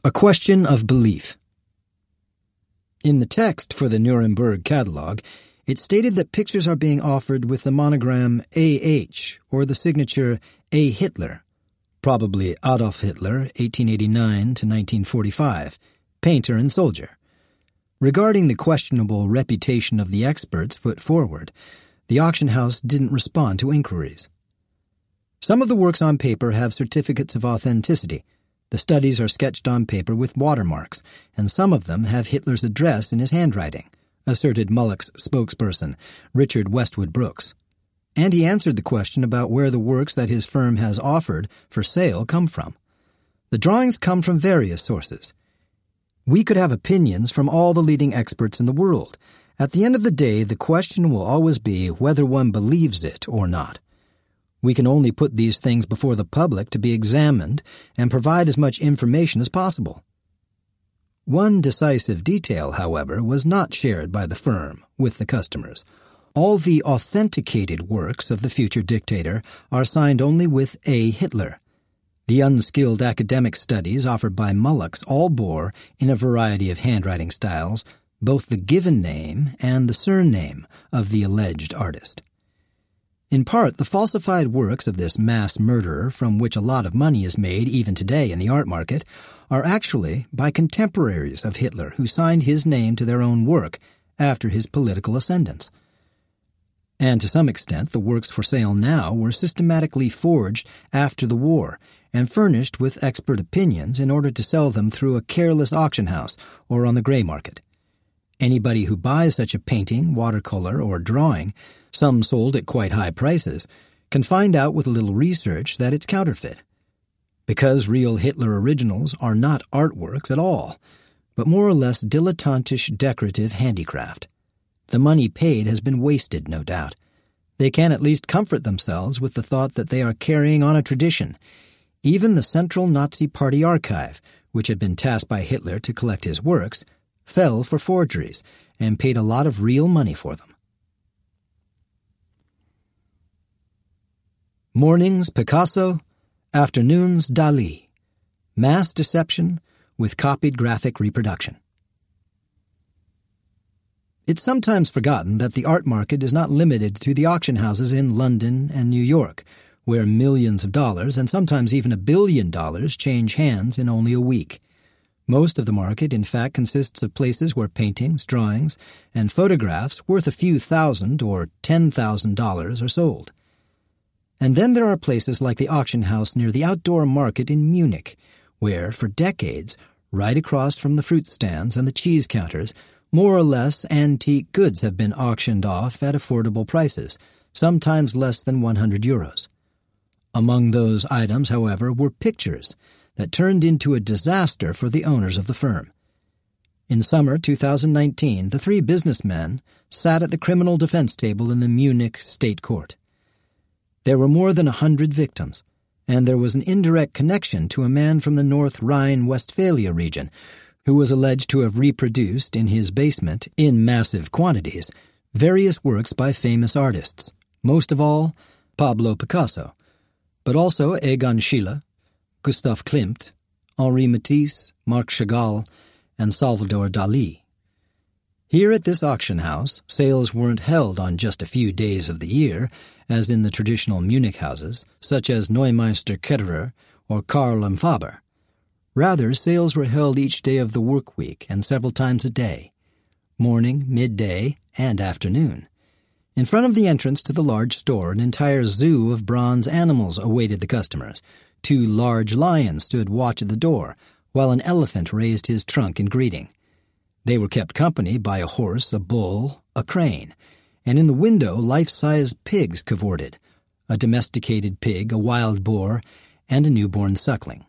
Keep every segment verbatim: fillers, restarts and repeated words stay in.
A question of belief. In the text for the Nuremberg catalog, it stated that pictures are being offered with the monogram A H or the signature A. Hitler, probably Adolf Hitler, eighteen eighty-nine to nineteen forty-five, painter and soldier. Regarding the questionable reputation of the experts put forward, the auction house didn't respond to inquiries. Some of the works on paper have certificates of authenticity. The studies are sketched on paper with watermarks, and some of them have Hitler's address in his handwriting, asserted Mullock's spokesperson, Richard Westwood Brooks. And he answered the question about where the works that his firm has offered for sale come from. The drawings come from various sources. We could have opinions from all the leading experts in the world. At the end of the day, the question will always be whether one believes it or not. We can only put these things before the public to be examined and provide as much information as possible. One decisive detail, however, was not shared by the firm with the customers. All the authenticated works of the future dictator are signed only with A. Hitler. The unskilled academic studies offered by Mullock's all bore, in a variety of handwriting styles, both the given name and the surname of the alleged artist. In part, the falsified works of this mass murderer, from which a lot of money is made even today in the art market, are actually by contemporaries of Hitler who signed his name to their own work after his political ascendance. And to some extent, the works for sale now were systematically forged after the war and furnished with expert opinions in order to sell them through a careless auction house or on the gray market. Anybody who buys such a painting, watercolor, or drawing, some sold at quite high prices, can find out with a little research that it's counterfeit. Because real Hitler originals are not artworks at all, but more or less dilettantish decorative handicraft. The money paid has been wasted, no doubt. They can at least comfort themselves with the thought that they are carrying on a tradition. Even the Central Nazi Party Archive, which had been tasked by Hitler to collect his works, fell for forgeries and paid a lot of real money for them. Mornings Picasso, afternoons Dali. Mass deception with copied graphic reproduction. It's sometimes forgotten that the art market is not limited to the auction houses in London and New York, where millions of dollars and sometimes even a billion dollars change hands in only a week. Most of the market, in fact, consists of places where paintings, drawings, and photographs worth a few thousand or ten thousand dollars are sold. And then there are places like the auction house near the outdoor market in Munich, where, for decades, right across from the fruit stands and the cheese counters, more or less antique goods have been auctioned off at affordable prices, sometimes less than one hundred euros. Among those items, however, were pictures that turned into a disaster for the owners of the firm. In summer two thousand nineteen, the three businessmen sat at the criminal defense table in the Munich State Court. There were more than a hundred victims, and there was an indirect connection to a man from the North Rhine-Westphalia region who was alleged to have reproduced in his basement, in massive quantities, various works by famous artists, most of all Pablo Picasso, but also Egon Schiele, Gustav Klimt, Henri Matisse, Marc Chagall, and Salvador Dali. Here at this auction house, sales weren't held on just a few days of the year, as in the traditional Munich houses, such as Neumeister Ketterer or Karl and Faber. Rather, sales were held each day of the work week and several times a day, morning, midday, and afternoon. In front of the entrance to the large store, an entire zoo of bronze animals awaited the customers. Two large lions stood watch at the door, while an elephant raised his trunk in greeting. They were kept company by a horse, a bull, a crane, and in the window life-size pigs cavorted, a domesticated pig, a wild boar, and a newborn suckling.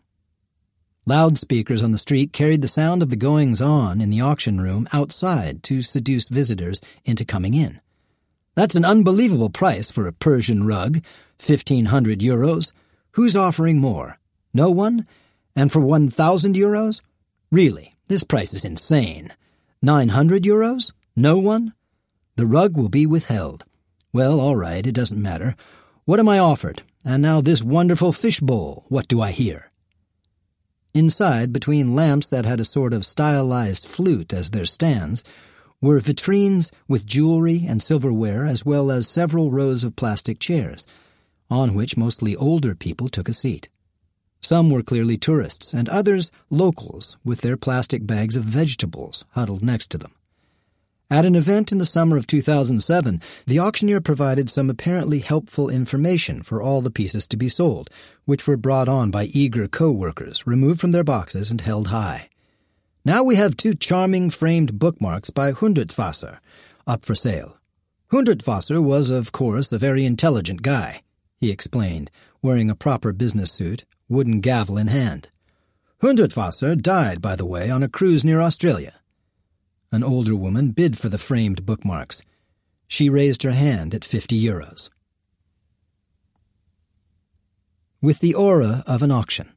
Loudspeakers on the street carried the sound of the goings-on in the auction room outside to seduce visitors into coming in. That's an unbelievable price for a Persian rug, fifteen hundred euros. Who's offering more? No one? And for one thousand euros? Really, this price is insane. nine hundred euros? No one? The rug will be withheld. Well, all right, it doesn't matter. What am I offered? And now this wonderful fish bowl, what do I hear? Inside, between lamps that had a sort of stylized flute as their stands, were vitrines with jewelry and silverware, as well as several rows of plastic chairs, on which mostly older people took a seat. Some were clearly tourists, and others locals with their plastic bags of vegetables huddled next to them. At an event in the summer of two thousand seven, the auctioneer provided some apparently helpful information for all the pieces to be sold, which were brought on by eager co-workers, removed from their boxes and held high. Now we have two charming framed bookmarks by Hundertwasser up for sale. Hundertwasser was, of course, a very intelligent guy, he explained, wearing a proper business suit, wooden gavel in hand. Hundertwasser died, by the way, on a cruise near Australia. An older woman bid for the framed bookmarks. She raised her hand at fifty euros. With the aura of an auction.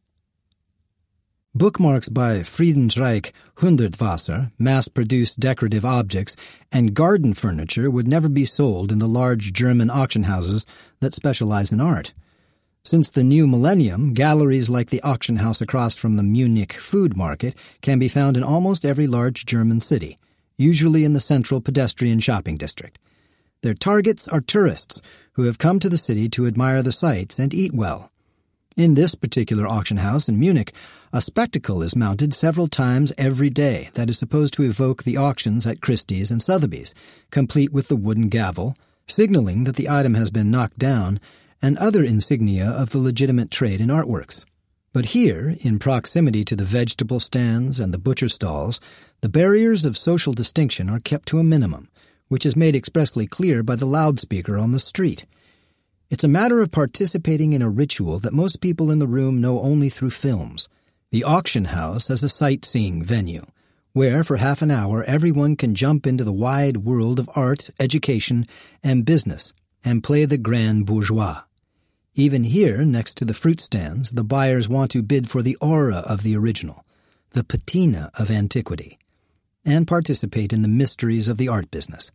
Bookmarks by Friedensreich Hundertwasser, mass-produced decorative objects, and garden furniture would never be sold in the large German auction houses that specialize in art. Since the new millennium, galleries like the auction house across from the Munich food market can be found in almost every large German city, usually in the central pedestrian shopping district. Their targets are tourists who have come to the city to admire the sights and eat well. In this particular auction house in Munich, a spectacle is mounted several times every day that is supposed to evoke the auctions at Christie's and Sotheby's, complete with the wooden gavel, signaling that the item has been knocked down, and other insignia of the legitimate trade in artworks. But here, in proximity to the vegetable stands and the butcher stalls, the barriers of social distinction are kept to a minimum, which is made expressly clear by the loudspeaker on the street. It's a matter of participating in a ritual that most people in the room know only through films. The auction house as a sightseeing venue, where for half an hour everyone can jump into the wide world of art, education, and business, and play the grand bourgeois. Even here, next to the fruit stands, the buyers want to bid for the aura of the original, the patina of antiquity, and participate in the mysteries of the art business.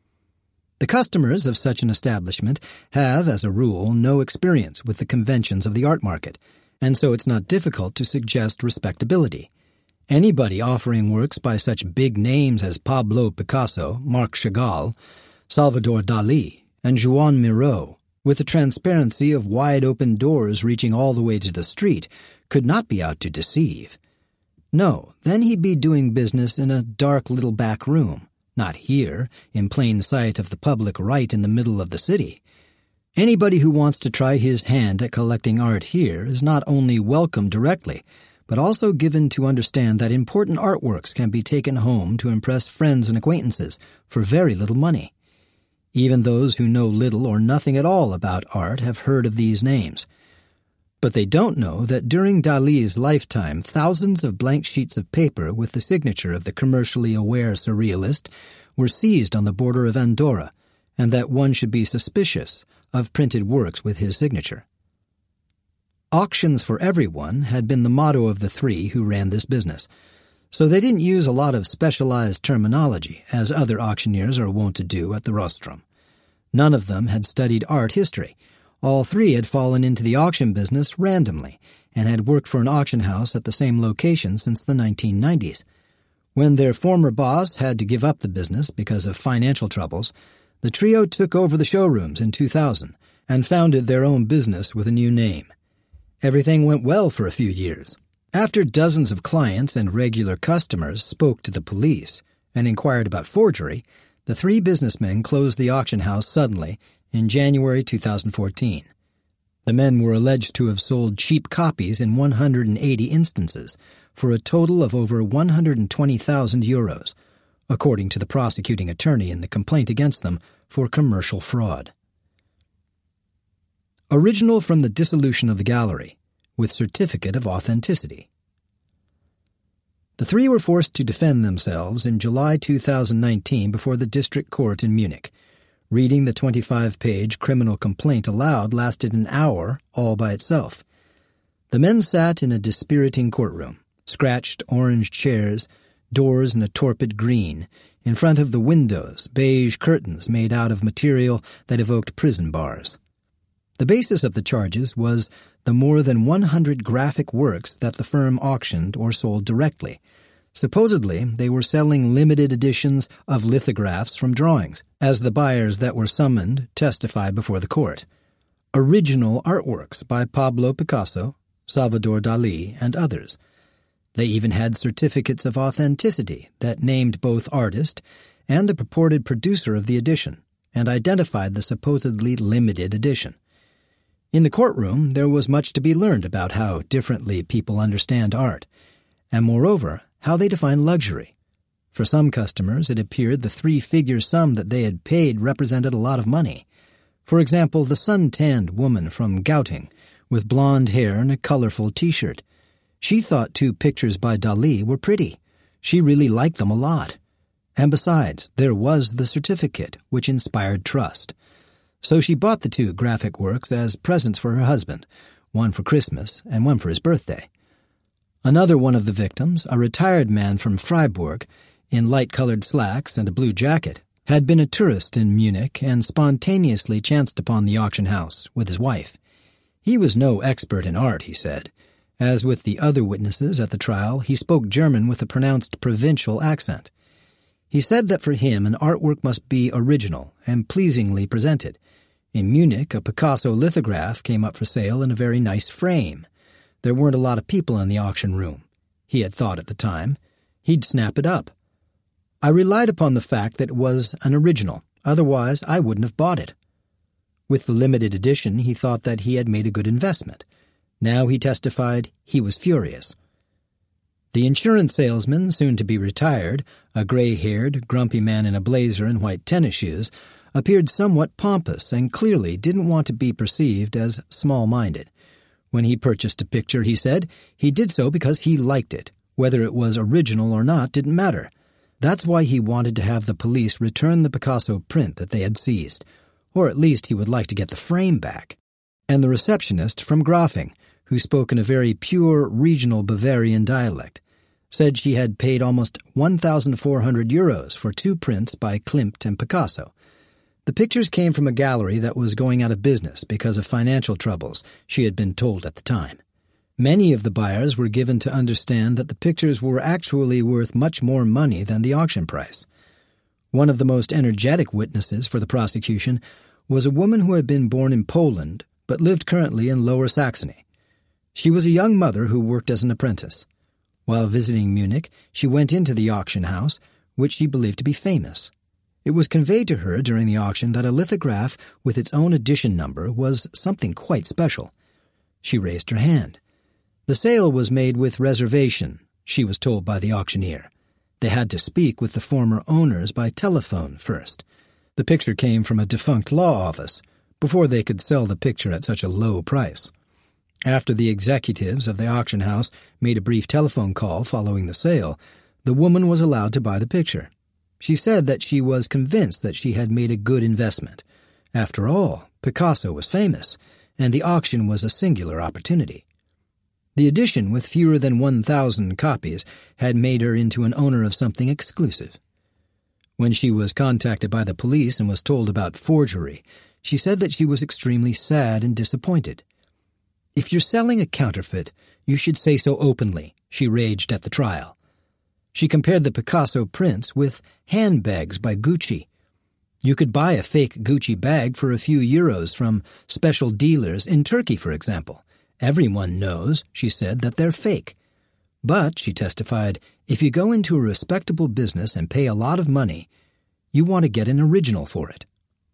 The customers of such an establishment have, as a rule, no experience with the conventions of the art market, and so it's not difficult to suggest respectability. Anybody offering works by such big names as Pablo Picasso, Marc Chagall, Salvador Dali, and Joan Miró, with the transparency of wide-open doors reaching all the way to the street, could not be out to deceive. No, then he'd be doing business in a dark little back room, not here, in plain sight of the public right in the middle of the city. Anybody who wants to try his hand at collecting art here is not only welcome directly, but also given to understand that important artworks can be taken home to impress friends and acquaintances for very little money. Even those who know little or nothing at all about art have heard of these names. But they don't know that during Dali's lifetime, thousands of blank sheets of paper with the signature of the commercially aware surrealist were seized on the border of Andorra, and that one should be suspicious of printed works with his signature. Auctions for everyone had been the motto of the three who ran this business, so they didn't use a lot of specialized terminology, as other auctioneers are wont to do at the rostrum. None of them had studied art history. All three had fallen into the auction business randomly and had worked for an auction house at the same location since the nineteen nineties. When their former boss had to give up the business because of financial troubles, the trio took over the showrooms in two thousand and founded their own business with a new name. Everything went well for a few years. After dozens of clients and regular customers spoke to the police and inquired about forgery, the three businessmen closed the auction house suddenly in January two thousand fourteen. The men were alleged to have sold cheap copies in one hundred eighty instances for a total of over one hundred twenty thousand euros, according to the prosecuting attorney in the complaint against them for commercial fraud. Original from the dissolution of the gallery, with certificate of authenticity. The three were forced to defend themselves in July two thousand nineteen before the district court in Munich. Reading the twenty-five page criminal complaint aloud lasted an hour all by itself. The men sat in a dispiriting courtroom, scratched orange chairs, doors in a torpid green, in front of the windows, beige curtains made out of material that evoked prison bars. The basis of the charges was the more than one hundred graphic works that the firm auctioned or sold directly. Supposedly, they were selling limited editions of lithographs from drawings, as the buyers that were summoned testified before the court. Original artworks by Pablo Picasso, Salvador Dali, and others. They even had certificates of authenticity that named both artist and the purported producer of the edition, and identified the supposedly limited edition. In the courtroom, there was much to be learned about how differently people understand art, and moreover, how they define luxury. For some customers, it appeared the three-figure sum that they had paid represented a lot of money. For example, the sun-tanned woman from Gauting, with blonde hair and a colorful T-shirt. She thought two pictures by Dali were pretty. She really liked them a lot. And besides, there was the certificate, which inspired trust. So she bought the two graphic works as presents for her husband, one for Christmas and one for his birthday. Another one of the victims, a retired man from Freiburg, in light-colored slacks and a blue jacket, had been a tourist in Munich and spontaneously chanced upon the auction house with his wife. He was no expert in art, he said. As with the other witnesses at the trial, he spoke German with a pronounced provincial accent. He said that for him an artwork must be original and pleasingly presented. In Munich, a Picasso lithograph came up for sale in a very nice frame. There weren't a lot of people in the auction room, he had thought at the time. He'd snap it up. I relied upon the fact that it was an original, otherwise I wouldn't have bought it. With the limited edition, he thought that he had made a good investment. Now, he testified, he was furious. The insurance salesman, soon to be retired, a gray-haired, grumpy man in a blazer and white tennis shoes, appeared somewhat pompous and clearly didn't want to be perceived as small-minded. When he purchased a picture, he said, he did so because he liked it. Whether it was original or not didn't matter. That's why he wanted to have the police return the Picasso print that they had seized, or at least he would like to get the frame back. And the receptionist from Grafing, who spoke in a very pure regional Bavarian dialect, said she had paid almost one thousand four hundred euros for two prints by Klimt and Picasso. The pictures came from a gallery that was going out of business because of financial troubles, she had been told at the time. Many of the buyers were given to understand that the pictures were actually worth much more money than the auction price. One of the most energetic witnesses for the prosecution was a woman who had been born in Poland but lived currently in Lower Saxony. She was a young mother who worked as an apprentice. While visiting Munich, she went into the auction house, which she believed to be famous. It was conveyed to her during the auction that a lithograph with its own edition number was something quite special. She raised her hand. The sale was made with reservation, she was told by the auctioneer. They had to speak with the former owners by telephone first. The picture came from a defunct law office, before they could sell the picture at such a low price. After the executives of the auction house made a brief telephone call following the sale, the woman was allowed to buy the picture. She said that she was convinced that she had made a good investment. After all, Picasso was famous, and the auction was a singular opportunity. The edition, with fewer than one thousand copies, had made her into an owner of something exclusive. When she was contacted by the police and was told about forgery, she said that she was extremely sad and disappointed. "If you're selling a counterfeit, you should say so openly," she raged at the trial. She compared the Picasso prints with handbags by Gucci. You could buy a fake Gucci bag for a few euros from special dealers in Turkey, for example. Everyone knows, she said, that they're fake. But, she testified, if you go into a respectable business and pay a lot of money, you want to get an original for it.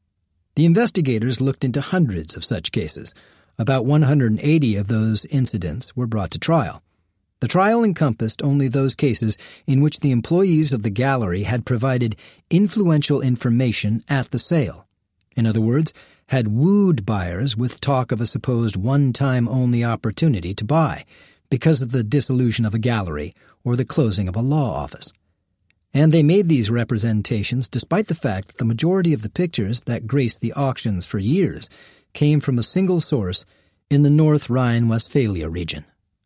The investigators looked into hundreds of such cases. About one hundred eighty of those incidents were brought to trial. The trial encompassed only those cases in which the employees of the gallery had provided influential information at the sale. In other words, had wooed buyers with talk of a supposed one-time-only opportunity to buy because of the dissolution of a gallery or the closing of a law office. And they made these representations despite the fact that the majority of the pictures that graced the auctions for years came from a single source in the North Rhine-Westphalia region.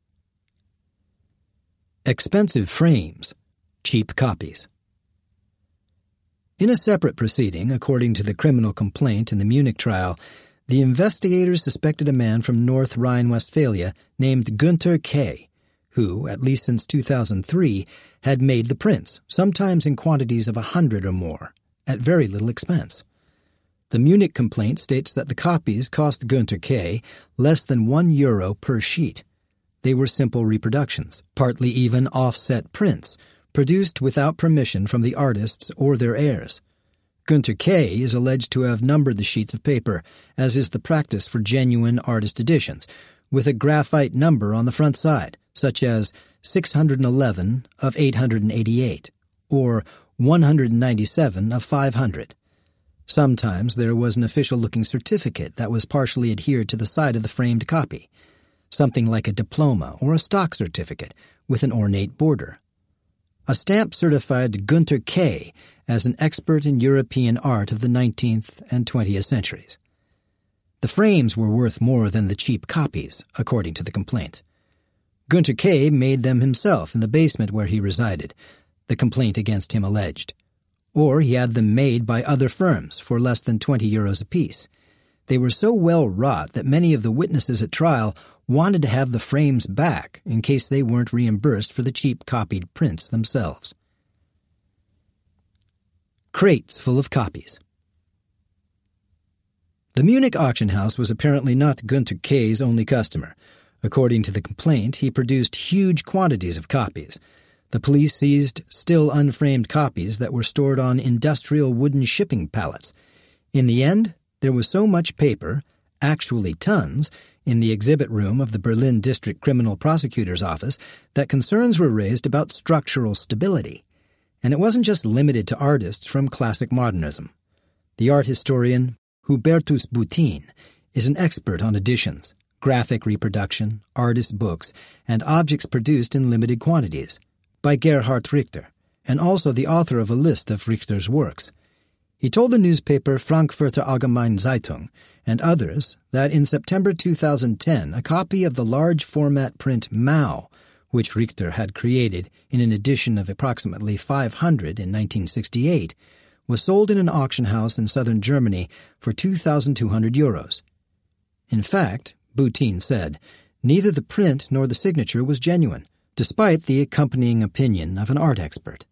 Expensive frames, cheap copies. In a separate proceeding, according to the criminal complaint in the Munich trial, The investigators suspected a man from North Rhine-Westphalia named Günther K., who, at least since two thousand three, had made the prints, sometimes in quantities of a hundred or more, at very little expense. The Munich complaint states that the copies cost Günther K. less than one euro per sheet. They were simple reproductions, partly even offset prints, produced without permission from the artists or their heirs. Günther K. is alleged to have numbered the sheets of paper, as is the practice for genuine artist editions, with a graphite number on the front side, such as six hundred eleven of eight hundred eighty-eight, or one hundred ninety-seven of five hundred. Sometimes there was an official-looking certificate that was partially adhered to the side of the framed copy, something like a diploma or a stock certificate with an ornate border. A stamp certified Günther K. as an expert in European art of the nineteenth and twentieth centuries. The frames were worth more than the cheap copies, according to the complaint. Günther K. made them himself in the basement where he resided, the complaint against him alleged. Or he had them made by other firms for less than twenty euros apiece. They were so well wrought that many of the witnesses at trial wanted to have the frames back in case they weren't reimbursed for the cheap copied prints themselves. Crates full of copies. The Munich auction house was apparently not Günther K.'s only customer. According to the complaint, he produced huge quantities of copies. The police seized still unframed copies that were stored on industrial wooden shipping pallets. In the end, there was so much paper, actually tons, in the exhibit room of the Berlin District Criminal Prosecutor's Office that concerns were raised about structural stability. And it wasn't just limited to artists from classic modernism. The art historian Hubertus Boutin is an expert on editions, graphic reproduction, artist books, and objects produced in limited quantities, by Gerhard Richter, and also the author of a list of Richter's works. He told the newspaper Frankfurter Allgemeine Zeitung and others that in September two thousand ten a copy of the large-format print Mao, which Richter had created in an edition of approximately five hundred in nineteen sixty-eight, was sold in an auction house in southern Germany for two thousand two hundred euros. In fact, Boutin said, neither the print nor the signature was genuine, despite the accompanying opinion of an art expert.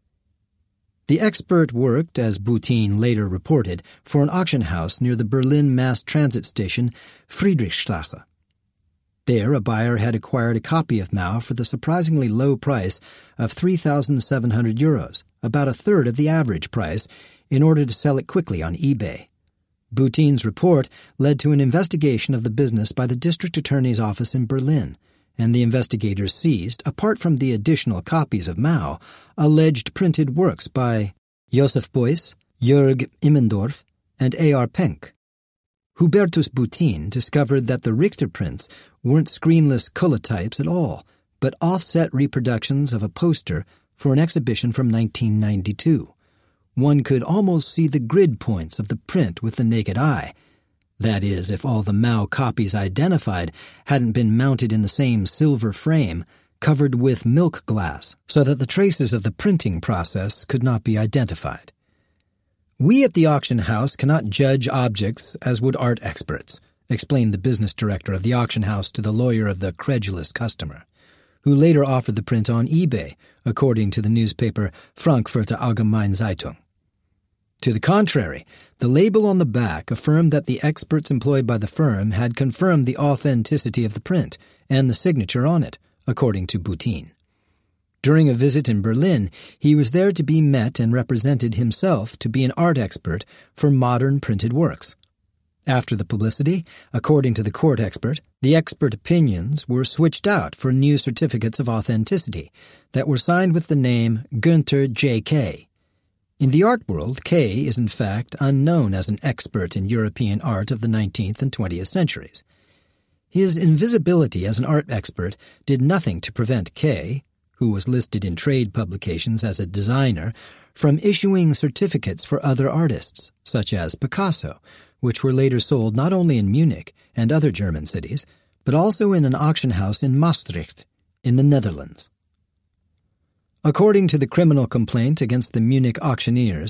The expert worked, as Boutin later reported, for an auction house near the Berlin mass transit station Friedrichstrasse. There, a buyer had acquired a copy of Mao for the surprisingly low price of three thousand seven hundred euros, about a third of the average price, in order to sell it quickly on eBay. Boutin's report led to an investigation of the business by the district attorney's office in Berlin, and the investigators seized, apart from the additional copies of Mao, alleged printed works by Josef Beuys, Jörg Immendorf, and A R Penck. Hubertus Boutin discovered that the Richter prints weren't screenless collotypes at all, but offset reproductions of a poster for an exhibition from nineteen ninety-two. One could almost see the grid points of the print with the naked eye. That is, if all the Mao copies identified hadn't been mounted in the same silver frame, covered with milk glass, so that the traces of the printing process could not be identified. We at the auction house cannot judge objects as would art experts, explained the business director of the auction house to the lawyer of the credulous customer, who later offered the print on eBay, according to the newspaper Frankfurter Allgemeine Zeitung. To the contrary, the label on the back affirmed that the experts employed by the firm had confirmed the authenticity of the print and the signature on it, according to Boutin. During a visit in Berlin, he was there to be met and represented himself to be an art expert for modern printed works. After the publicity, according to the court expert, the expert opinions were switched out for new certificates of authenticity that were signed with the name Günther J K In the art world, K is in fact unknown as an expert in European art of the nineteenth and twentieth centuries. His invisibility as an art expert did nothing to prevent K, who was listed in trade publications as a designer, from issuing certificates for other artists, such as Picasso, which were later sold not only in Munich and other German cities, but also in an auction house in Maastricht, in the Netherlands. According to the criminal complaint against the Munich auctioneers,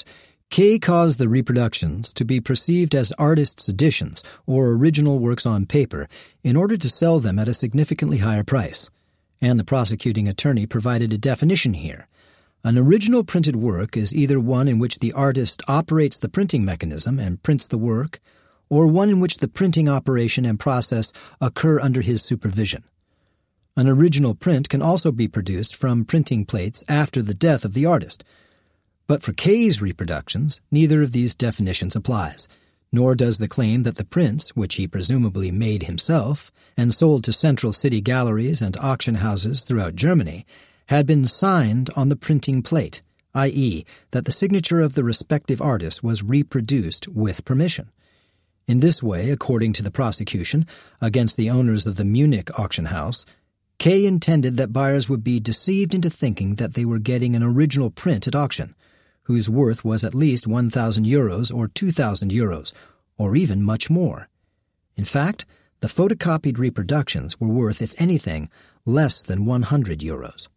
Kay caused the reproductions to be perceived as artists' editions or original works on paper in order to sell them at a significantly higher price, and the prosecuting attorney provided a definition here. An original printed work is either one in which the artist operates the printing mechanism and prints the work, or one in which the printing operation and process occur under his supervision. An original print can also be produced from printing plates after the death of the artist. But for Kay's reproductions, neither of these definitions applies, nor does the claim that the prints, which he presumably made himself and sold to central city galleries and auction houses throughout Germany, had been signed on the printing plate, that is, that the signature of the respective artist was reproduced with permission. In this way, according to the prosecution, against the owners of the Munich auction house, Kay intended that buyers would be deceived into thinking that they were getting an original print at auction, whose worth was at least one thousand euros or two thousand euros, or even much more. In fact, the photocopied reproductions were worth, if anything, less than one hundred euros.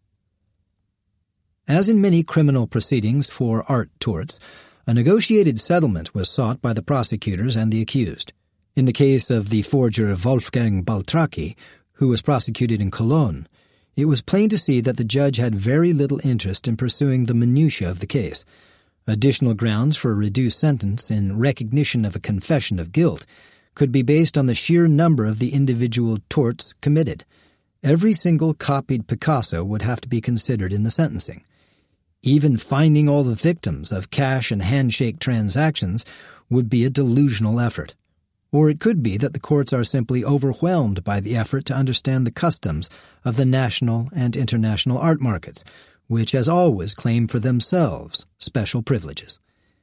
As in many criminal proceedings for art torts, a negotiated settlement was sought by the prosecutors and the accused. In the case of the forger Wolfgang Baltraki, who was prosecuted in Cologne, it was plain to see that the judge had very little interest in pursuing the minutiae of the case. Additional grounds for a reduced sentence in recognition of a confession of guilt could be based on the sheer number of the individual torts committed. Every single copied Picasso would have to be considered in the sentencing. Even finding all the victims of cash and handshake transactions would be a delusional effort. Or it could be that the courts are simply overwhelmed by the effort to understand the customs of the national and international art markets, which as always claim for themselves special privileges.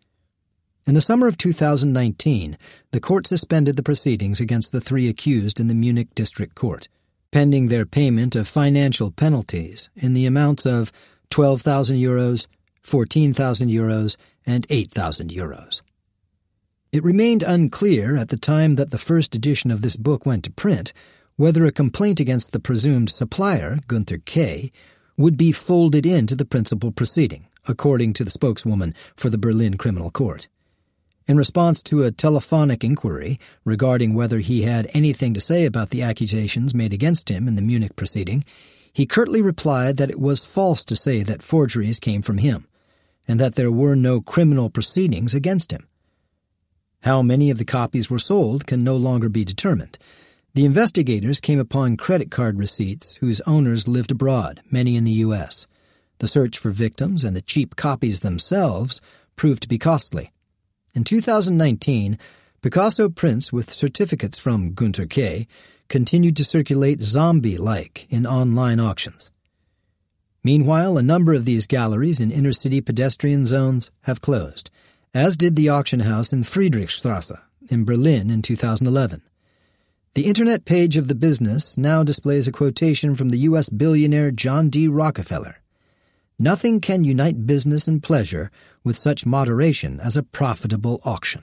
In the summer of two thousand nineteen, the court suspended the proceedings against the three accused in the Munich District Court, pending their payment of financial penalties in the amounts of twelve thousand euros, fourteen thousand euros, and eight thousand euros. It remained unclear at the time that the first edition of this book went to print whether a complaint against the presumed supplier, Gunther Kay, would be folded into the principal proceeding, according to the spokeswoman for the Berlin Criminal Court. In response to a telephonic inquiry regarding whether he had anything to say about the accusations made against him in the Munich proceeding, he curtly replied that it was false to say that forgeries came from him, and that there were no criminal proceedings against him. How many of the copies were sold can no longer be determined. The investigators came upon credit card receipts whose owners lived abroad, many in the U S. The search for victims and the cheap copies themselves proved to be costly. In two thousand nineteen, Picasso prints with certificates from Gunther Kay continued to circulate zombie-like in online auctions. Meanwhile, a number of these galleries in inner-city pedestrian zones have closed, as did the auction house in Friedrichstrasse in Berlin in two thousand eleven. The internet page of the business now displays a quotation from the U S billionaire John D. Rockefeller. "Nothing can unite business and pleasure with such moderation as a profitable auction."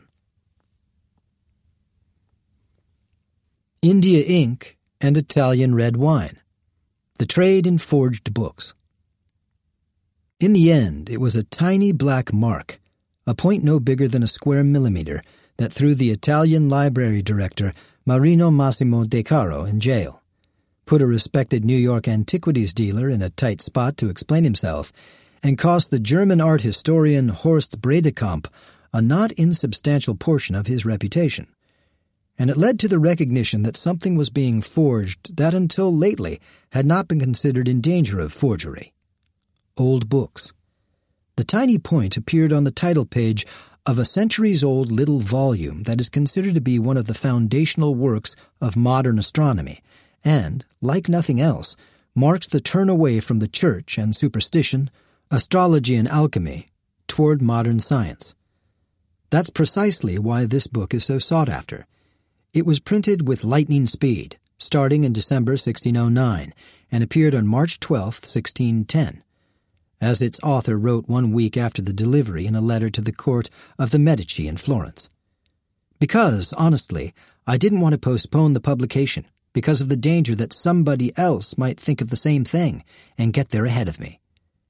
India ink and Italian red wine. The trade in forged books. In the end, it was a tiny black mark, a point no bigger than a square millimeter, that threw the Italian library director Marino Massimo De Caro in jail, put a respected New York antiquities dealer in a tight spot to explain himself, and cost the German art historian Horst Bredekamp a not insubstantial portion of his reputation. And it led to the recognition that something was being forged that until lately had not been considered in danger of forgery. Old books. The tiny point appeared on the title page of a centuries-old little volume that is considered to be one of the foundational works of modern astronomy and, like nothing else, marks the turn away from the church and superstition, astrology and alchemy, toward modern science. That's precisely why this book is so sought after. It was printed with lightning speed, starting in December sixteen oh nine, and appeared on March twelfth, sixteen ten. As its author wrote one week after the delivery in a letter to the court of the Medici in Florence. Because, honestly, I didn't want to postpone the publication because of the danger that somebody else might think of the same thing and get there ahead of me.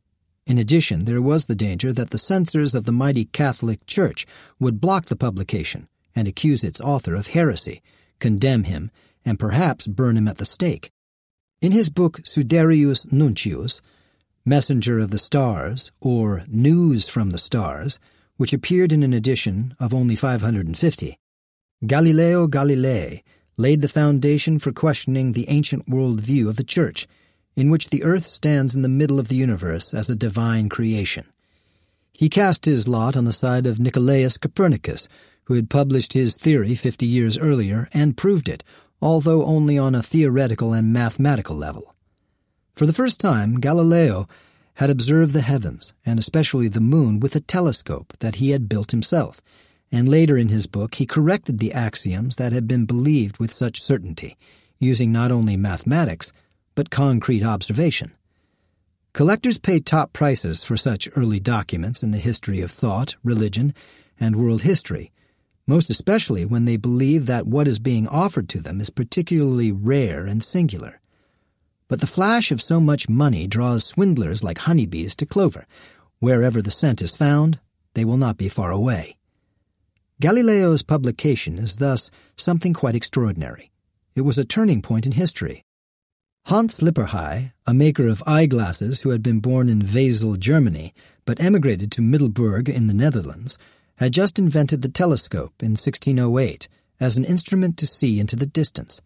In addition, there was the danger that the censors of the mighty Catholic Church would block the publication and accuse its author of heresy, condemn him, and perhaps burn him at the stake. In his book Sidereus Nuncius, Messenger of the Stars, or News from the Stars, which appeared in an edition of only five hundred fifty, Galileo Galilei laid the foundation for questioning the ancient world view of the Church, in which the earth stands in the middle of the universe as a divine creation. He cast his lot on the side of Nicolaus Copernicus, who had published his theory fifty years earlier and proved it, although only on a theoretical and mathematical level. For the first time, Galileo had observed the heavens, and especially the moon, with a telescope that he had built himself, and later in his book he corrected the axioms that had been believed with such certainty, using not only mathematics, but concrete observation. Collectors pay top prices for such early documents in the history of thought, religion, and world history, most especially when they believe that what is being offered to them is particularly rare and singular. But the flash of so much money draws swindlers like honeybees to clover. Wherever the scent is found, they will not be far away. Galileo's publication is thus something quite extraordinary. It was a turning point in history. Hans Lippershey, a maker of eyeglasses who had been born in Wesel, Germany, but emigrated to Middelburg in the Netherlands, had just invented the telescope in sixteen oh eight as an instrument to see into the distance.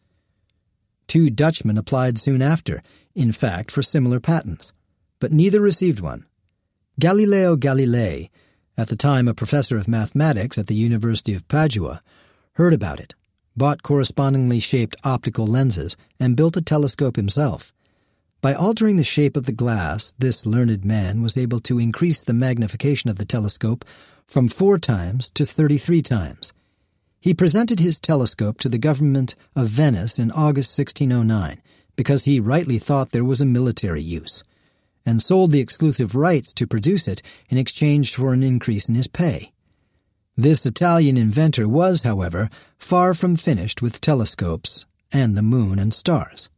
Two Dutchmen applied soon after, in fact for similar patents, but neither received one. Galileo Galilei, at the time a professor of mathematics at the University of Padua, heard about it, bought correspondingly shaped optical lenses, and built a telescope himself. By altering the shape of the glass, this learned man was able to increase the magnification of the telescope from four times to thirty-three times. He presented his telescope to the government of Venice in August sixteen oh nine because he rightly thought there was a military use, and sold the exclusive rights to produce it in exchange for an increase in his pay. This Italian inventor was, however, far from finished with telescopes and the moon and stars.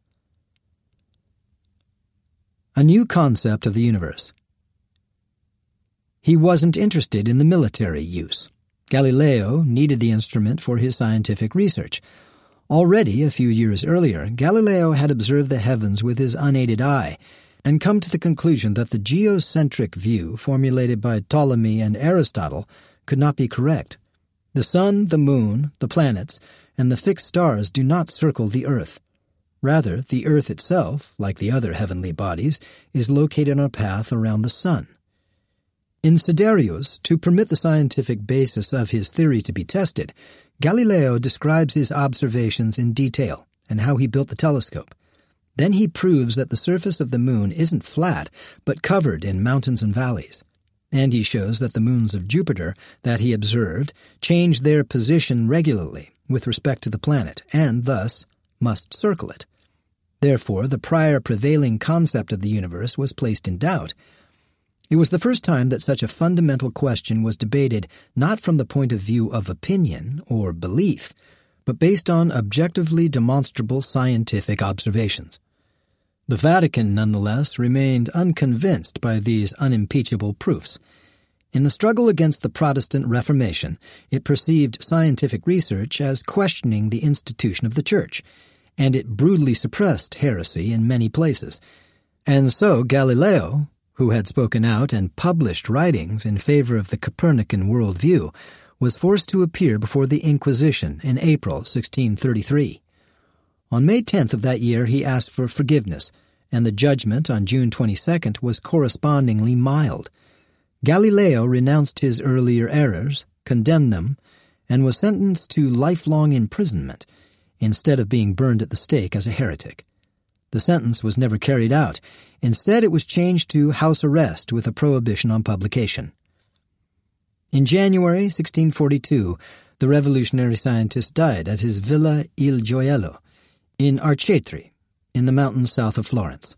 A new concept of the universe. He wasn't interested in the military use. Galileo needed the instrument for his scientific research. Already, a few years earlier, Galileo had observed the heavens with his unaided eye and come to the conclusion that the geocentric view formulated by Ptolemy and Aristotle could not be correct. The sun, the moon, the planets, and the fixed stars do not circle the earth. Rather, the earth itself, like the other heavenly bodies, is located on a path around the sun. In Sidereus, to permit the scientific basis of his theory to be tested, Galileo describes his observations in detail and how he built the telescope. Then he proves that the surface of the moon isn't flat, but covered in mountains and valleys. And he shows that the moons of Jupiter that he observed change their position regularly with respect to the planet, and thus must circle it. Therefore, the prior prevailing concept of the universe was placed in doubt. It was the first time that such a fundamental question was debated not from the point of view of opinion or belief, but based on objectively demonstrable scientific observations. The Vatican, nonetheless, remained unconvinced by these unimpeachable proofs. In the struggle against the Protestant Reformation, it perceived scientific research as questioning the institution of the Church, and it brutally suppressed heresy in many places. And so Galileo, who had spoken out and published writings in favor of the Copernican worldview, was forced to appear before the Inquisition in April sixteen thirty-three. On May tenth of that year he asked for forgiveness, and the judgment on June twenty-second was correspondingly mild. Galileo renounced his earlier errors, condemned them, and was sentenced to lifelong imprisonment, instead of being burned at the stake as a heretic. The sentence was never carried out. Instead, it was changed to house arrest with a prohibition on publication. In January sixteen forty-two, the revolutionary scientist died at his Villa Il Gioiello in Arcetri, in the mountains south of Florence.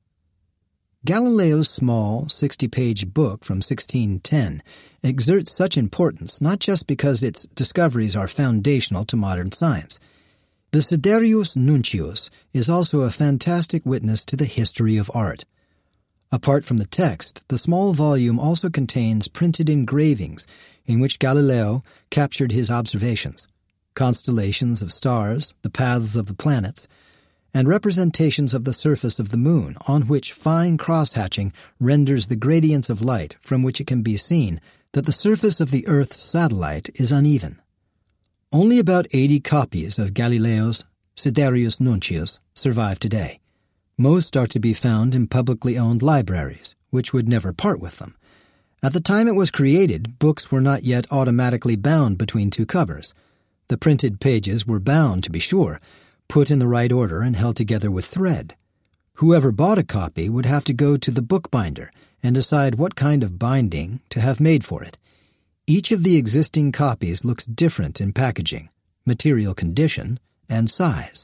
Galileo's small, sixty-page book from sixteen ten exerts such importance not just because its discoveries are foundational to modern science. The Sidereus Nuncius is also a fantastic witness to the history of art. Apart from the text, the small volume also contains printed engravings in which Galileo captured his observations, constellations of stars, the paths of the planets, and representations of the surface of the moon, on which fine cross-hatching renders the gradients of light from which it can be seen that the surface of the Earth's satellite is uneven. Only about eighty copies of Galileo's Sidereus Nuncius survive today. Most are to be found in publicly owned libraries, which would never part with them. At the time it was created, books were not yet automatically bound between two covers. The printed pages were bound, to be sure, put in the right order and held together with thread. Whoever bought a copy would have to go to the bookbinder and decide what kind of binding to have made for it. Each of the existing copies looks different in packaging, material condition, and size.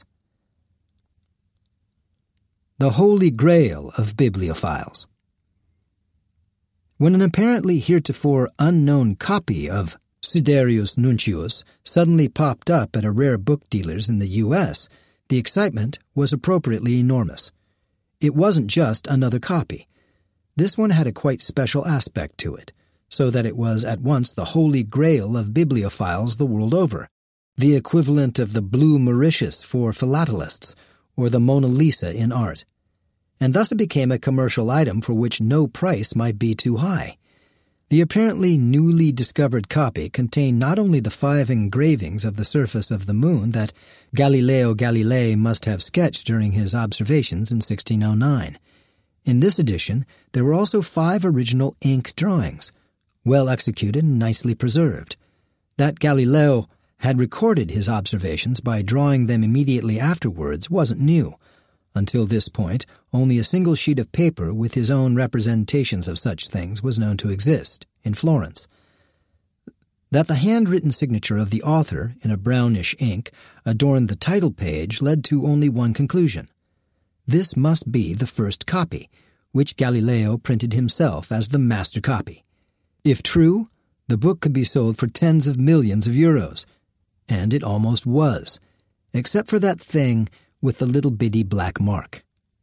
The Holy Grail of bibliophiles. When an apparently heretofore unknown copy of Sidereus Nuncius suddenly popped up at a rare book dealer's in the U S, the excitement was appropriately enormous. It wasn't just another copy. This one had a quite special aspect to it, so that it was at once the holy grail of bibliophiles the world over, the equivalent of the blue Mauritius for philatelists, or the Mona Lisa in art. And thus it became a commercial item for which no price might be too high. The apparently newly discovered copy contained not only the five engravings of the surface of the moon that Galileo Galilei must have sketched during his observations in sixteen oh nine. In this edition, there were also five original ink drawings, well executed and nicely preserved. That Galileo had recorded his observations by drawing them immediately afterwards wasn't new. Until this point, only a single sheet of paper with his own representations of such things was known to exist, in Florence. That the handwritten signature of the author, in a brownish ink, adorned the title page led to only one conclusion. This must be the first copy, which Galileo printed himself as the master copy. If true, the book could be sold for tens of millions of euros, and it almost was, except for that thing with the little bitty black mark.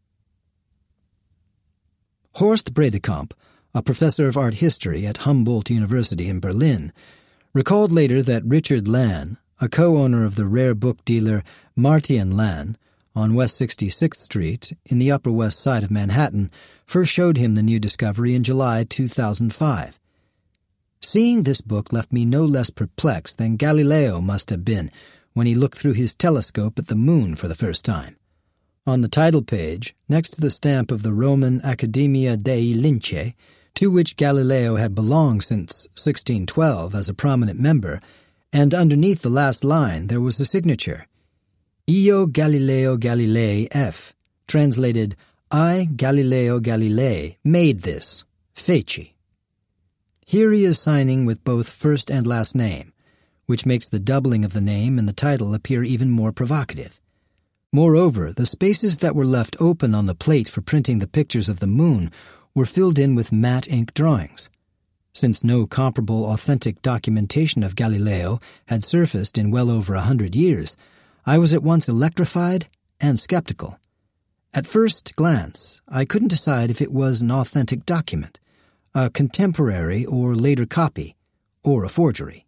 Horst Bredekamp, a professor of art history at Humboldt University in Berlin, recalled later that Richard Lann, a co-owner of the rare book dealer Martian Lann on West sixty-sixth Street in the Upper West Side of Manhattan, first showed him the new discovery in July two thousand five. Seeing this book left me no less perplexed than Galileo must have been when he looked through his telescope at the moon for the first time. On the title page, next to the stamp of the Roman Accademia dei Lincei, to which Galileo had belonged since sixteen twelve as a prominent member, and underneath the last line there was the signature, Io Galileo Galilei F, translated, I, Galileo Galilei, made this, feci. Here he is signing with both first and last name, which makes the doubling of the name and the title appear even more provocative. Moreover, the spaces that were left open on the plate for printing the pictures of the moon were filled in with matte ink drawings. Since no comparable authentic documentation of Galileo had surfaced in well over a hundred years, I was at once electrified and skeptical. At first glance, I couldn't decide if it was an authentic document, a contemporary or later copy, or a forgery.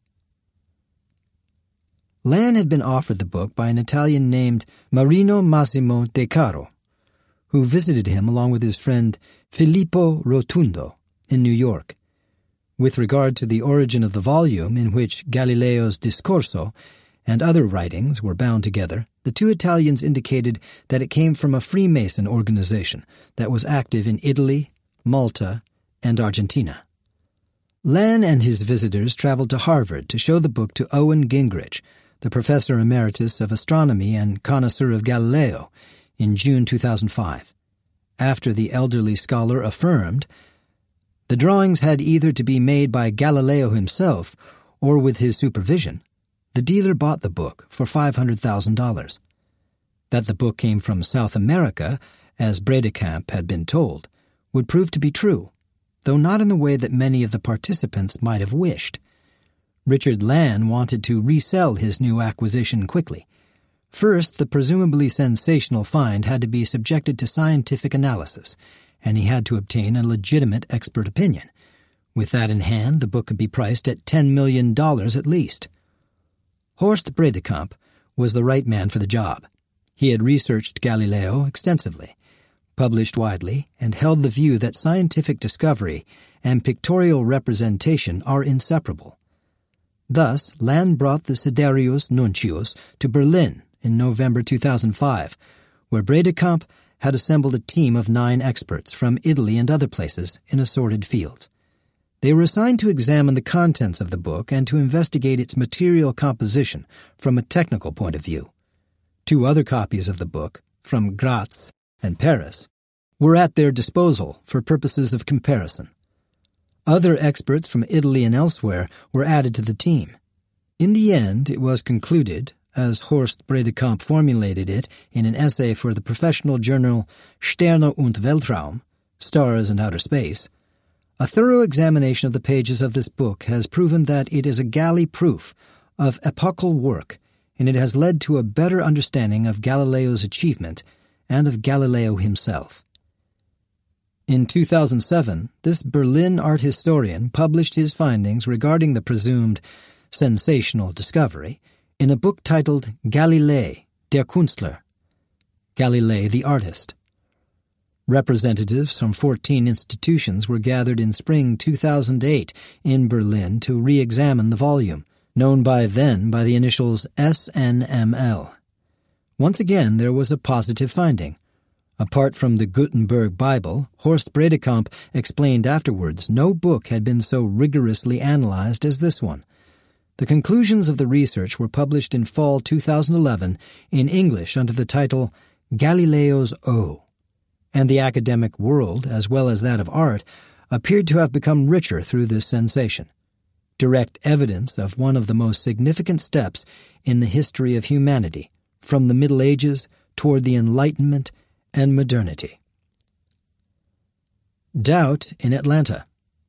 Lann had been offered the book by an Italian named Marino Massimo De Caro, who visited him along with his friend Filippo Rotundo in New York. With regard to the origin of the volume in which Galileo's Discorso and other writings were bound together, the two Italians indicated that it came from a Freemason organization that was active in Italy, Malta, and Argentina. Lann and his visitors traveled to Harvard to show the book to Owen Gingrich, the professor emeritus of astronomy and connoisseur of Galileo, in June two thousand five. After the elderly scholar affirmed, the drawings had either to be made by Galileo himself or with his supervision, the dealer bought the book for five hundred thousand dollars. That the book came from South America, as Bredekamp had been told, would prove to be true, though not in the way that many of the participants might have wished. Richard Lann wanted to resell his new acquisition quickly. First, the presumably sensational find had to be subjected to scientific analysis, and he had to obtain a legitimate expert opinion. With that in hand, the book could be priced at ten million dollars at least. Horst Bredekamp was the right man for the job. He had researched Galileo extensively, published widely, and held the view that scientific discovery and pictorial representation are inseparable. Thus, Land brought the Sidereus Nuncius to Berlin in November two thousand five, where Bredekamp had assembled a team of nine experts from Italy and other places in assorted fields. They were assigned to examine the contents of the book and to investigate its material composition from a technical point of view. Two other copies of the book, from Graz and Paris, were at their disposal for purposes of comparison. Other experts from Italy and elsewhere were added to the team. In the end, it was concluded, as Horst Bredekamp formulated it in an essay for the professional journal Sterne und Weltraum, Stars and Outer Space, a thorough examination of the pages of this book has proven that it is a galley proof of epochal work, and it has led to a better understanding of Galileo's achievement and of Galileo himself. In two thousand seven, this Berlin art historian published his findings regarding the presumed sensational discovery in a book titled Galilei, der Künstler, Galilei the Artist. Representatives from fourteen institutions were gathered in spring two thousand eight in Berlin to re-examine the volume, known by then by the initials S N M L. Once again, there was a positive finding. Apart from the Gutenberg Bible, Horst Bredekamp explained afterwards no book had been so rigorously analyzed as this one. The conclusions of the research were published in fall two thousand eleven in English under the title Galileo's O, and the academic world, as well as that of art, appeared to have become richer through this sensation. Direct evidence of one of the most significant steps in the history of humanity, from the Middle Ages toward the Enlightenment and modernity. Doubt in Atlanta.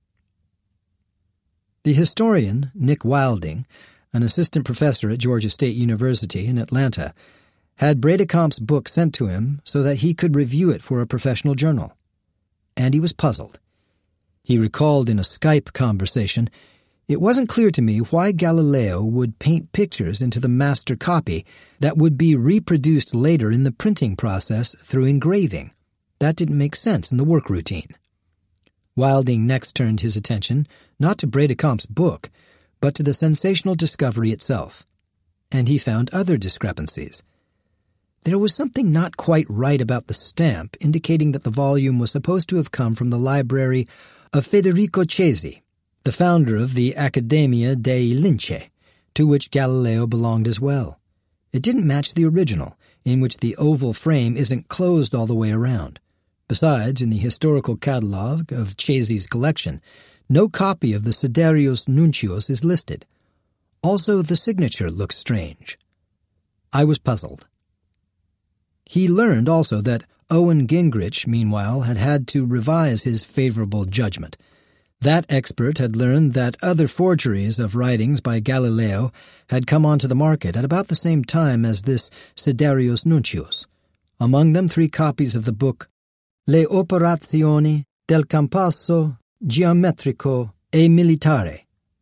The historian Nick Wilding, an assistant professor at Georgia State University in Atlanta, had Bredekamp's book sent to him so that he could review it for a professional journal. And he was puzzled. He recalled in a Skype conversation, "It wasn't clear to me why Galileo would paint pictures into the master copy that would be reproduced later in the printing process through engraving. That didn't make sense in the work routine." Wilding next turned his attention not to Bredekamp's book, but to the sensational discovery itself. And he found other discrepancies. There was something not quite right about the stamp, indicating that the volume was supposed to have come from the library of Federico Cesi, the founder of the Accademia dei Lincei, to which Galileo belonged as well. It didn't match the original, in which the oval frame isn't closed all the way around. Besides, in the historical catalogue of Cesi's collection, no copy of the Sidereus Nuncius is listed. Also, the signature looks strange. I was puzzled. He learned also that Owen Gingrich, meanwhile, had had to revise his favorable judgment. That expert had learned that other forgeries of writings by Galileo had come onto the market at about the same time as this Sidereus Nuncius, among them three copies of the book Le operazioni del compasso geometrico e militare.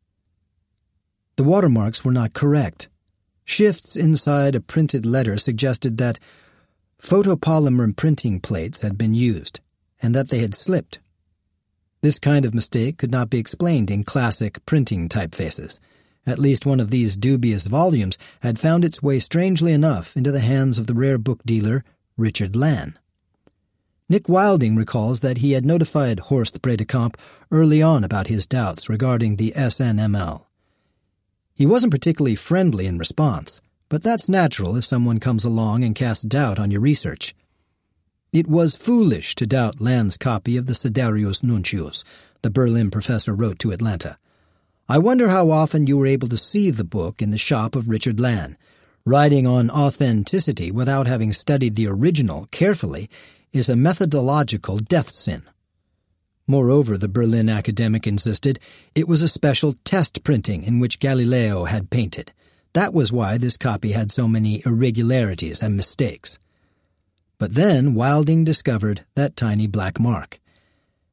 The watermarks were not correct. Shifts inside a printed letter suggested that photopolymer printing plates had been used, and that they had slipped. This kind of mistake could not be explained in classic printing typefaces. At least one of these dubious volumes had found its way strangely enough into the hands of the rare book dealer Richard Lann. Nick Wilding recalls that he had notified Horst Bredekamp early on about his doubts regarding the S N M L. He wasn't particularly friendly in response, but that's natural if someone comes along and casts doubt on your research. It was foolish to doubt Lann's copy of the Sidereus Nuncius, the Berlin professor wrote to Atlanta. I wonder how often you were able to see the book in the shop of Richard Lann. Writing on authenticity without having studied the original carefully is a methodological death sin. Moreover, the Berlin academic insisted, it was a special test printing in which Galileo had painted. That was why this copy had so many irregularities and mistakes. But then Wilding discovered that tiny black mark,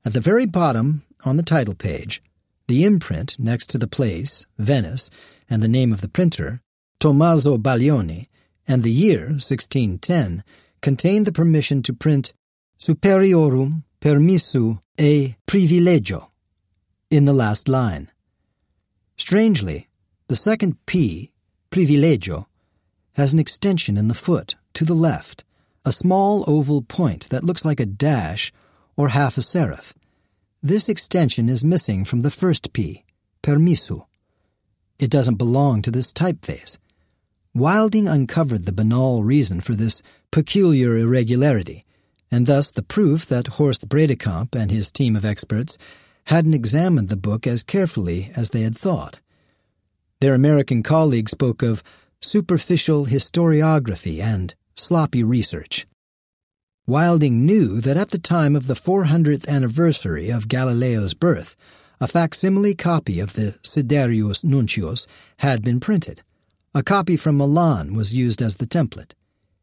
At the very bottom, on the title page, the imprint next to the place, Venice, and the name of the printer, Tommaso Baglioni, and the year, sixteen ten, contained the permission to print Superiorum Permissu e Privilegio in the last line. Strangely, the second P, Privilegio, has an extension in the foot, to the left, a small oval point that looks like a dash or half a serif. This extension is missing from the first P, Permissu. It doesn't belong to this typeface. Wilding uncovered the banal reason for this peculiar irregularity, and thus the proof that Horst Bredekamp and his team of experts hadn't examined the book as carefully as they had thought. Their American colleague spoke of superficial historiography and sloppy research. Wilding knew that at the time of the four hundredth anniversary of Galileo's birth, a facsimile copy of the Sidereus Nuncius had been printed. A copy from Milan was used as the template.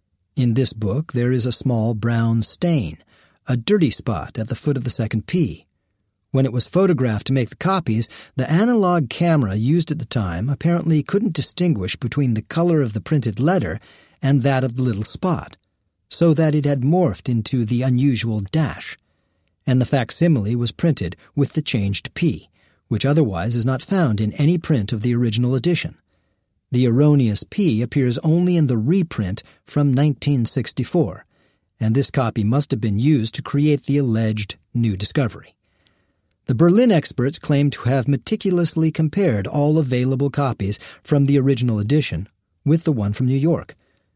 In this book there is a small brown stain, a dirty spot at the foot of the second P. When it was photographed to make the copies, the analog camera used at the time apparently couldn't distinguish between the color of the printed letter and that of the little spot, so that it had morphed into the unusual dash, and the facsimile was printed with the changed P, which otherwise is not found in any print of the original edition. The erroneous P appears only in the reprint from nineteen sixty-four, and this copy must have been used to create the alleged new discovery. The Berlin experts claimed to have meticulously compared all available copies from the original edition with the one from New York,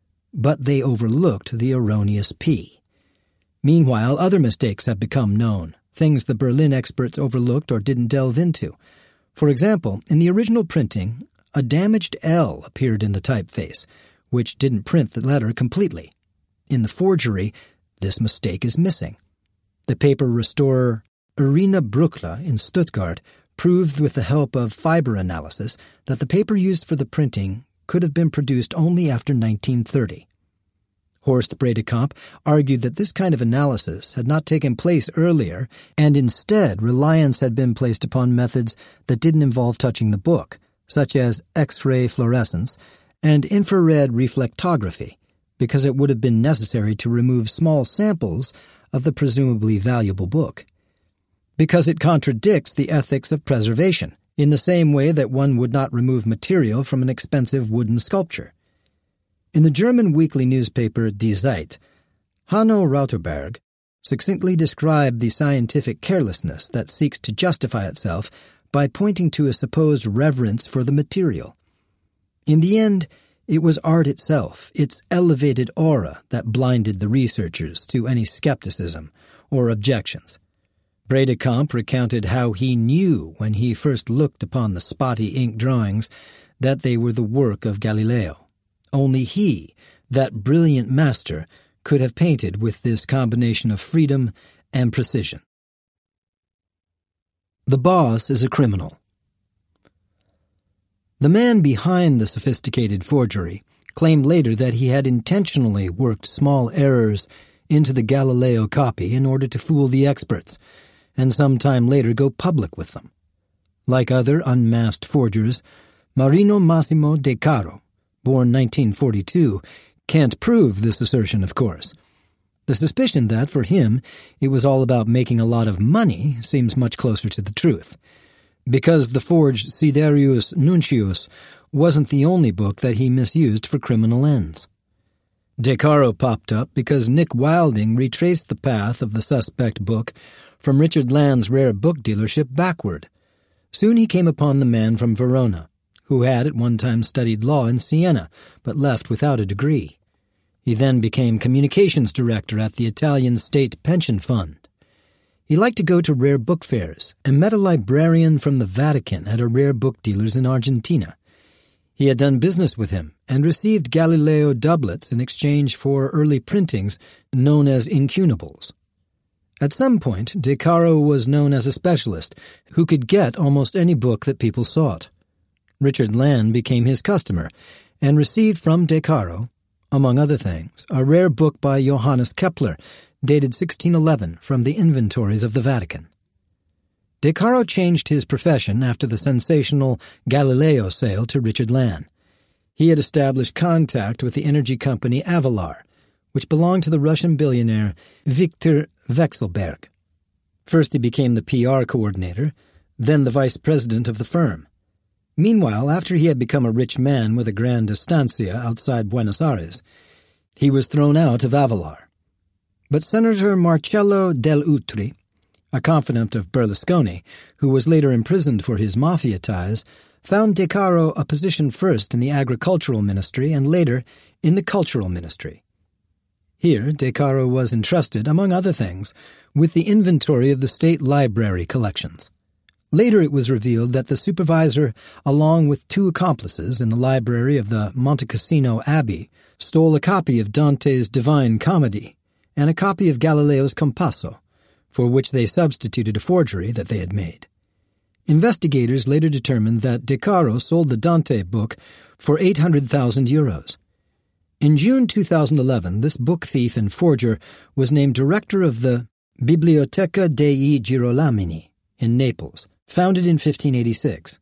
but they overlooked the erroneous P. Meanwhile, other mistakes have become known, things the Berlin experts overlooked or didn't delve into. For example, in the original printing, a damaged L appeared in the typeface, which didn't print the letter completely. In the forgery, this mistake is missing. The paper restorer Irina Bruckler in Stuttgart proved with the help of fiber analysis that the paper used for the printing could have been produced only after nineteen thirty. Horst Bredekamp argued that this kind of analysis had not taken place earlier, and instead reliance had been placed upon methods that didn't involve touching the book, such as X-ray fluorescence and infrared reflectography, because it would have been necessary to remove small samples of the presumably valuable book. Because it contradicts the ethics of preservation, in the same way that one would not remove material from an expensive wooden sculpture. In the German weekly newspaper Die Zeit, Hanno Rauterberg succinctly described the scientific carelessness that seeks to justify itself by pointing to a supposed reverence for the material. In the end, it was art itself, its elevated aura, that blinded the researchers to any skepticism or objections. Bredekamp recounted how he knew when he first looked upon the spotty ink drawings that they were the work of Galileo. Only he, that brilliant master, could have painted with this combination of freedom and precision. The boss is a criminal. The man behind the sophisticated forgery claimed later that he had intentionally worked small errors into the Galileo copy in order to fool the experts, and some time later go public with them. Like other unmasked forgers, Marino Massimo De Caro, born nineteen forty-two, can't prove this assertion, of course. The suspicion that, for him, it was all about making a lot of money seems much closer to the truth, because the forged Sidereus Nuncius wasn't the only book that he misused for criminal ends. De Caro popped up because Nick Wilding retraced the path of the suspect book from Richard Land's rare book dealership backward. Soon he came upon the man from Verona, who had at one time studied law in Siena, but left without a degree. He then became communications director at the Italian State Pension Fund. He liked to go to rare book fairs and met a librarian from the Vatican at a rare book dealer's in Argentina. He had done business with him and received Galileo doublets in exchange for early printings known as incunables. At some point, De Caro was known as a specialist who could get almost any book that people sought. Richard Land became his customer and received from De Caro, among other things, a rare book by Johannes Kepler, dated sixteen eleven, from the inventories of the Vatican. De Caro changed his profession after the sensational Galileo sale to Richard Lann. He had established contact with the energy company Avalar, which belonged to the Russian billionaire Viktor Vekselberg. First he became the P R coordinator, then the vice president of the firm. Meanwhile, after he had become a rich man with a grand estancia outside Buenos Aires, he was thrown out of Avalar. But Senator Marcello Del Utri, a confidant of Berlusconi, who was later imprisoned for his mafia ties, found De Caro a position first in the agricultural ministry and later in the cultural ministry. Here, De Caro was entrusted, among other things, with the inventory of the state library collections. Later it was revealed that the supervisor, along with two accomplices in the library of the Monte Cassino Abbey, stole a copy of Dante's Divine Comedy and a copy of Galileo's Compasso, for which they substituted a forgery that they had made. Investigators later determined that De Caro sold the Dante book for eight hundred thousand euros. In June two thousand eleven, this book thief and forger was named director of the Biblioteca dei Girolami in Naples, founded in fifteen eighty-six.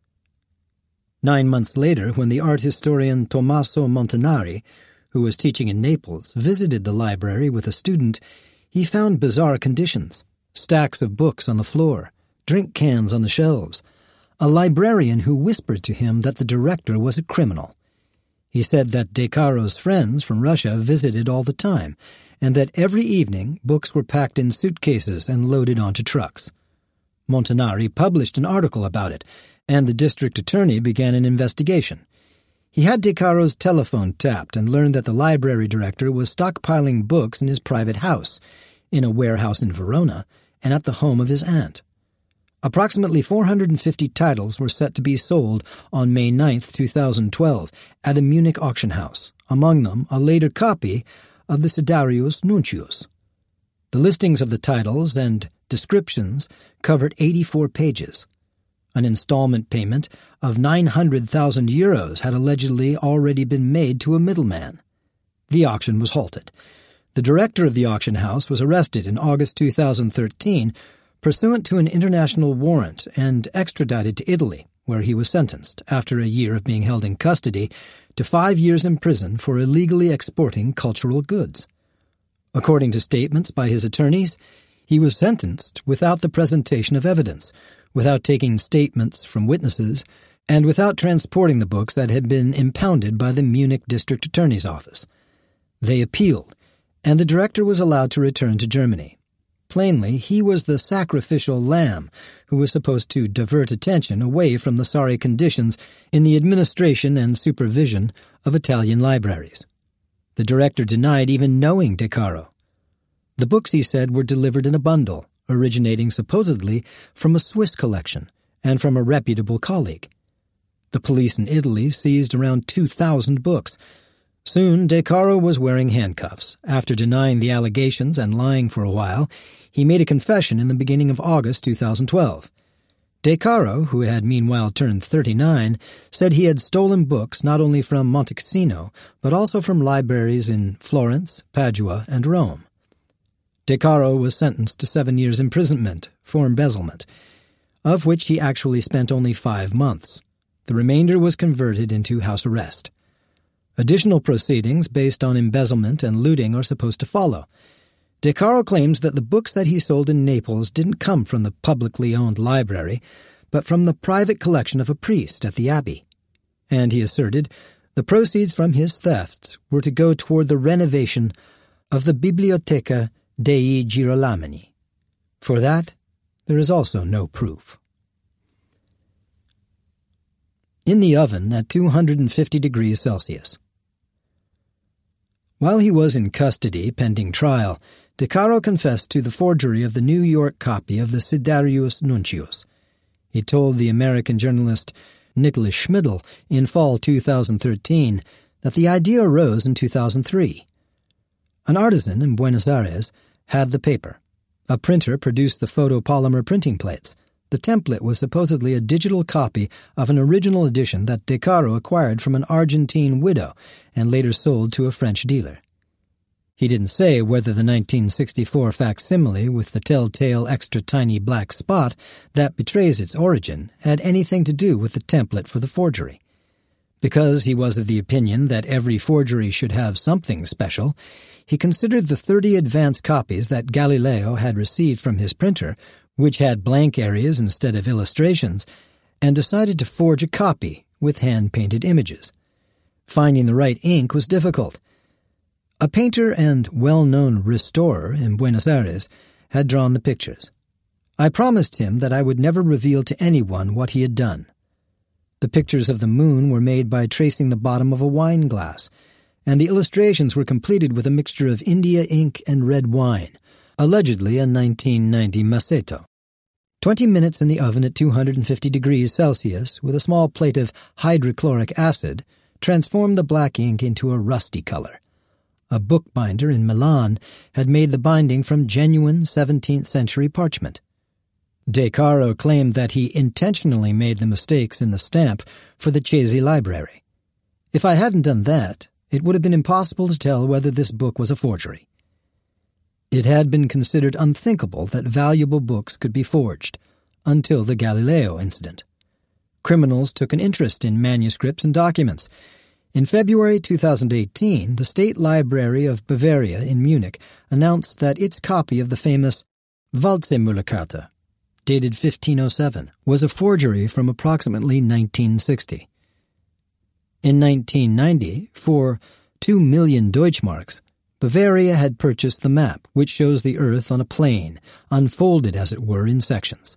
Nine months later, when the art historian Tommaso Montanari, who was teaching in Naples, visited the library with a student, he found bizarre conditions: stacks of books on the floor, drink cans on the shelves, a librarian who whispered to him that the director was a criminal. He said that De Caro's friends from Russia visited all the time, and that every evening books were packed in suitcases and loaded onto trucks. Montanari published an article about it, and the district attorney began an investigation. He had De Caro's telephone tapped and learned that the library director was stockpiling books in his private house, in a warehouse in Verona, and at the home of his aunt. Approximately four hundred fifty titles were set to be sold on May ninth, two thousand twelve, at a Munich auction house, among them a later copy of the Sidarius Nuncius. The listings of the titles and descriptions covered eighty-four pages. An installment payment of nine hundred thousand euros had allegedly already been made to a middleman. The auction was halted. The director of the auction house was arrested in August two thousand thirteen pursuant to an international warrant and extradited to Italy, where he was sentenced, after a year of being held in custody, to five years in prison for illegally exporting cultural goods. According to statements by his attorneys, he was sentenced without the presentation of evidence, without taking statements from witnesses, and without transporting the books that had been impounded by the Munich district attorney's office. They appealed, and the director was allowed to return to Germany. Plainly, he was the sacrificial lamb who was supposed to divert attention away from the sorry conditions in the administration and supervision of Italian libraries. The director denied even knowing De Caro. The books, he said, were delivered in a bundle, originating supposedly from a Swiss collection and from a reputable colleague. The police in Italy seized around two thousand books. Soon, De Caro was wearing handcuffs. After denying the allegations and lying for a while, he made a confession in the beginning of August two thousand twelve. De Caro, who had meanwhile turned thirty-nine, said he had stolen books not only from Monte Cassino, but also from libraries in Florence, Padua, and Rome. De Caro was sentenced to seven years' imprisonment for embezzlement, of which he actually spent only five months. The remainder was converted into house arrest. Additional proceedings based on embezzlement and looting are supposed to follow. De Caro claims that the books that he sold in Naples didn't come from the publicly owned library, but from the private collection of a priest at the abbey. And he asserted the proceeds from his thefts were to go toward the renovation of the Biblioteca dei Girolami. For that, there is also no proof. In the oven at two hundred fifty degrees Celsius. While he was in custody pending trial, De Caro confessed to the forgery of the New York copy of the Sidarius Nuncius. He told the American journalist Nicholas Schmidl in fall two thousand thirteen that the idea arose in two thousand three. An artisan in Buenos Aires had the paper. A printer produced the photopolymer printing plates. The template was supposedly a digital copy of an original edition that De Caro acquired from an Argentine widow and later sold to a French dealer. He didn't say whether the nineteen sixty-four facsimile with the telltale extra-tiny black spot that betrays its origin had anything to do with the template for the forgery. Because he was of the opinion that every forgery should have something special, he considered the thirty advance copies that Galileo had received from his printer, which had blank areas instead of illustrations, and decided to forge a copy with hand-painted images. Finding the right ink was difficult. A painter and well-known restorer in Buenos Aires had drawn the pictures. I promised him that I would never reveal to anyone what he had done. The pictures of the moon were made by tracing the bottom of a wine glass, and the illustrations were completed with a mixture of India ink and red wine, allegedly a nineteen ninety Maceto. Twenty minutes in the oven at two hundred fifty degrees Celsius with a small plate of hydrochloric acid transformed the black ink into a rusty color. A bookbinder in Milan had made the binding from genuine seventeenth century parchment. De Caro claimed that he intentionally made the mistakes in the stamp for the Chesi library. If I hadn't done that, it would have been impossible to tell whether this book was a forgery. It had been considered unthinkable that valuable books could be forged, until the Galileo incident. Criminals took an interest in manuscripts and documents. In February two thousand eighteen, the State Library of Bavaria in Munich announced that its copy of the famous Waldseemüllerkarte, dated fifteen oh seven, was a forgery from approximately nineteen sixty. In nineteen ninety, for two million Deutschmarks, Bavaria had purchased the map, which shows the Earth on a plane, unfolded as it were in sections.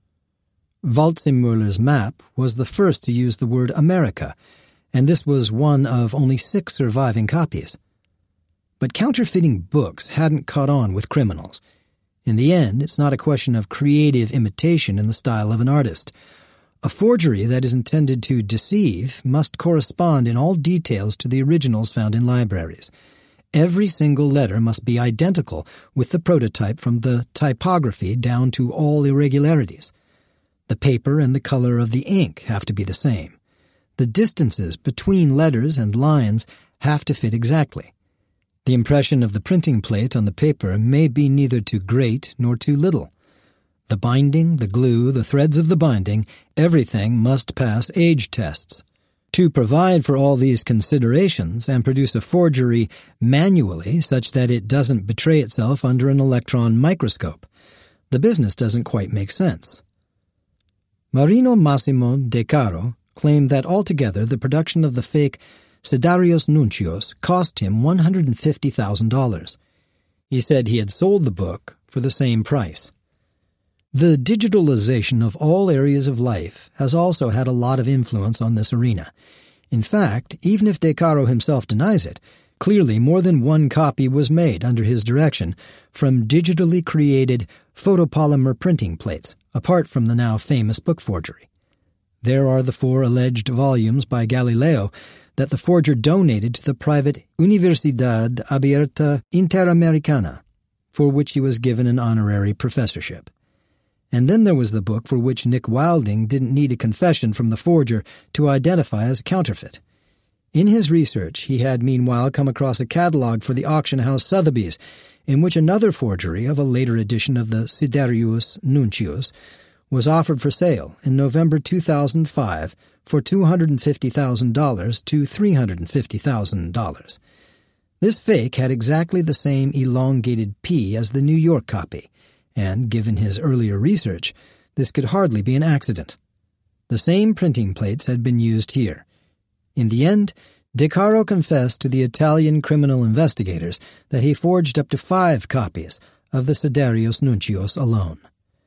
Waldseemüller's map was the first to use the word America, and this was one of only six surviving copies. But counterfeiting books hadn't caught on with criminals. In the end, it's not a question of creative imitation in the style of an artist. A forgery that is intended to deceive must correspond in all details to the originals found in libraries. Every single letter must be identical with the prototype from the typography down to all irregularities. The paper and the color of the ink have to be the same. The distances between letters and lines have to fit exactly. The impression of the printing plate on the paper may be neither too great nor too little. The binding, the glue, the threads of the binding, everything must pass age tests. To provide for all these considerations and produce a forgery manually such that it doesn't betray itself under an electron microscope, the business doesn't quite make sense. Marino Massimo De Caro claimed that altogether the production of the fake Sidarius Nuncius cost him one hundred fifty thousand dollars. He said he had sold the book for the same price. The digitalization of all areas of life has also had a lot of influence on this arena. In fact, even if De Caro himself denies it, clearly more than one copy was made under his direction from digitally created photopolymer printing plates, apart from the now famous book forgery. There are the four alleged volumes by Galileo that the forger donated to the private Universidad Abierta Interamericana, for which he was given an honorary professorship. And then there was the book for which Nick Wilding didn't need a confession from the forger to identify as a counterfeit. In his research, he had meanwhile come across a catalog for the auction house Sotheby's, in which another forgery of a later edition of the Sidarius Nuncius was offered for sale in November two thousand five for two hundred fifty thousand dollars to three hundred fifty thousand dollars. This fake had exactly the same elongated P as the New York copy, and, given his earlier research, this could hardly be an accident. The same printing plates had been used here. In the end, De Caro confessed to the Italian criminal investigators that he forged up to five copies of the Sidarius Nuncius alone.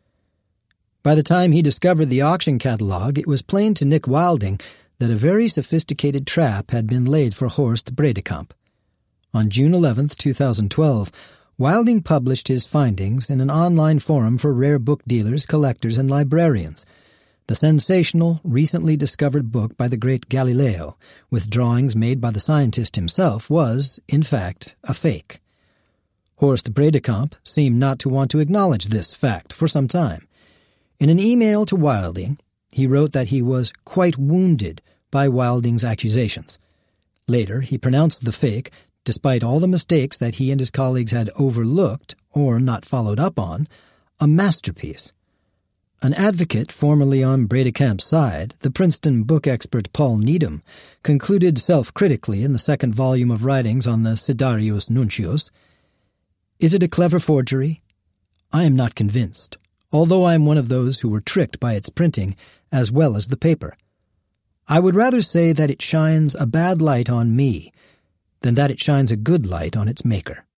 By the time he discovered the auction catalog, it was plain to Nick Wilding that a very sophisticated trap had been laid for Horst Bredekamp. On June eleventh, two thousand twelve, Wilding published his findings in an online forum for rare book dealers, collectors, and librarians. The sensational, recently discovered book by the great Galileo, with drawings made by the scientist himself, was, in fact, a fake. Horst Bredekamp seemed not to want to acknowledge this fact for some time. In an email to Wilding, he wrote that he was quite wounded by Wilding's accusations. Later, he pronounced the fake despite all the mistakes that he and his colleagues had overlooked or not followed up on, a masterpiece. An advocate formerly on Bredecamp's side, the Princeton book expert Paul Needham, concluded self-critically in the second volume of writings on the Sidarius Nuncius, "Is it a clever forgery? I am not convinced, although I am one of those who were tricked by its printing as well as the paper. I would rather say that it shines a bad light on me than that it shines a good light on its maker."